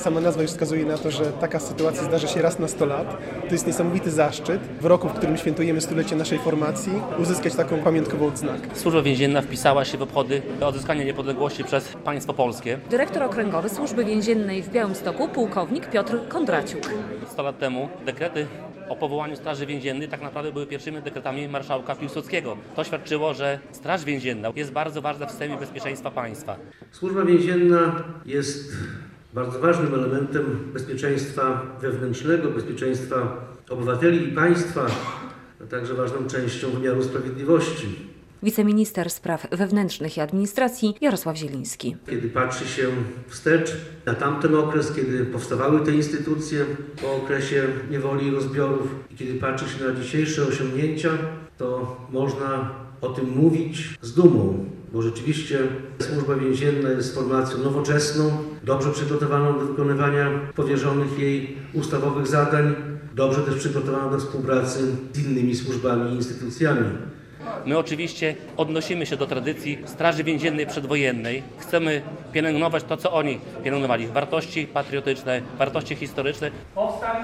Sama nazwa już wskazuje na to, że taka sytuacja zdarza się raz na 100 lat. To jest niesamowity zaszczyt w roku, w którym świętujemy stulecie naszej formacji, uzyskać taką pamiątkową odznakę. Służba więzienna wpisała się w obchody odzyskania niepodległości przez państwo polskie. Dyrektor okręgowy Służby Więziennej w Białymstoku, pułkownik Piotr Kondraciuk. 100 lat temu dekrety o powołaniu Straży Więziennej tak naprawdę były pierwszymi dekretami marszałka Piłsudskiego. To świadczyło, że Straż Więzienna jest bardzo ważna w systemie bezpieczeństwa państwa. Służba więzienna jest bardzo ważnym elementem bezpieczeństwa wewnętrznego, bezpieczeństwa obywateli i państwa, a także ważną częścią wymiaru sprawiedliwości. Wiceminister Spraw Wewnętrznych i Administracji Jarosław Zieliński. Kiedy patrzy się wstecz na tamten okres, kiedy powstawały te instytucje po okresie niewoli i rozbiorów i kiedy patrzy się na dzisiejsze osiągnięcia, to można o tym mówić z dumą, bo rzeczywiście Służba Więzienna jest formacją nowoczesną, dobrze przygotowaną do wykonywania powierzonych jej ustawowych zadań, dobrze też przygotowaną do współpracy z innymi służbami i instytucjami. My oczywiście odnosimy się do tradycji Straży Więziennej przedwojennej. Chcemy pielęgnować to, co oni pielęgnowali. Wartości patriotyczne, wartości historyczne. Powstań!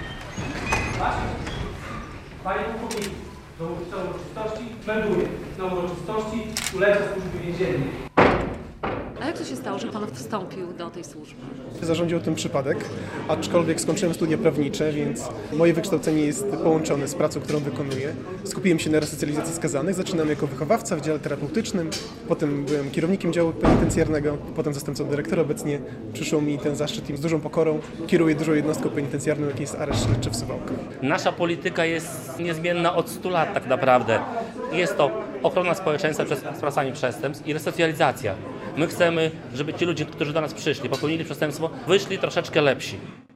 Panie pułkowniku, do uroczystości melduję. Na uroczystości stulecia Służby Więziennej. A jak to się stało, że Pan wstąpił do tej służby? Zarządził ten przypadek, aczkolwiek skończyłem studia prawnicze, więc moje wykształcenie jest połączone z pracą, którą wykonuję. Skupiłem się na resocjalizacji skazanych, zaczynałem jako wychowawca w dziale terapeutycznym, potem byłem kierownikiem działu penitencjarnego, potem zastępcą dyrektora. Obecnie przyszło mi ten zaszczyt i z dużą pokorą kieruję dużą jednostką penitencjarną, jaką jest areszt śledczy w Suwałkach. Nasza polityka jest niezmienna od 100 lat tak naprawdę. Jest to ochrona społeczeństwa przed sprawcami przestępstw i resocjalizacja. My chcemy, żeby ci ludzie, którzy do nas przyszli, popełnili przestępstwo, wyszli troszeczkę lepsi.